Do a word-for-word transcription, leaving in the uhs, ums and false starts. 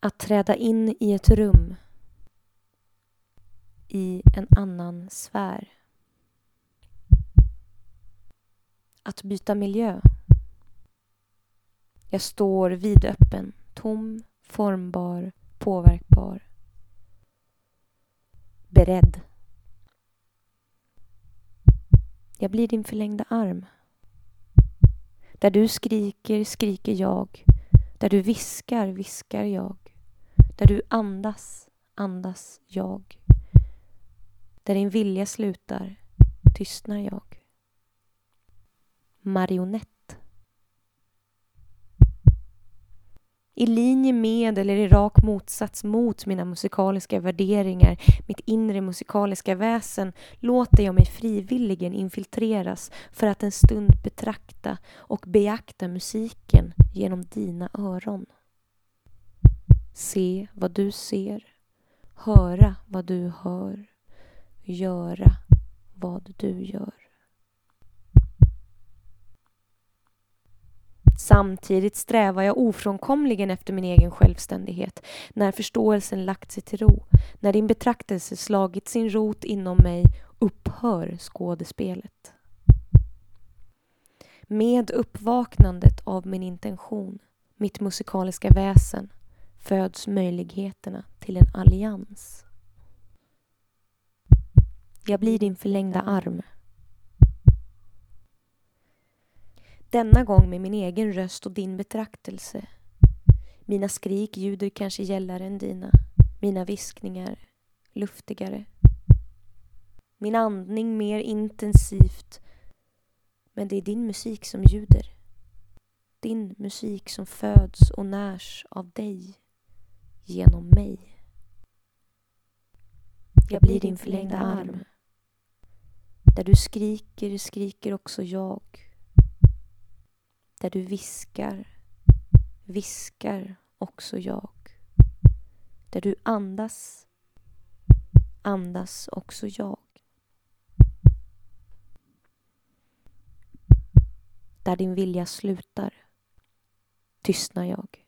Att träda in i ett rum. I en annan sfär. Att byta miljö. Jag står vidöppen, tom, formbar, påverkbar. Beredd. Jag blir din förlängda arm. Där du skriker, skriker jag. Där du viskar, viskar jag. Där du andas, andas jag. Där din vilja slutar, tystnar jag. Marionett. I linje med eller i rak motsats mot mina musikaliska värderingar, mitt inre musikaliska väsen, låter jag mig frivilligen infiltreras för att en stund betrakta och beakta musiken genom dina öron. Se vad du ser, höra vad du hör, göra vad du gör. Samtidigt strävar jag ofrånkomligen efter min egen självständighet. När förståelsen lagt sig till ro, när din betraktelse slagit sin rot inom mig, upphör skådespelet. Med uppvaknandet av min intention, mitt musikaliska väsen, föds möjligheterna till en allians. Jag blir din förlängda arm. Denna gång med min egen röst och din betraktelse. Mina skrik ljuder kanske gällare än dina. Mina viskningar luftigare. Min andning mer intensivt. Men det är din musik som ljuder. Din musik som föds och närs av dig. Genom mig. Jag blir din förlängda arm. Där du skriker, skriker också jag. Där du viskar, viskar också jag. Där du andas, andas också jag. Där din vilja slutar, tystnar jag.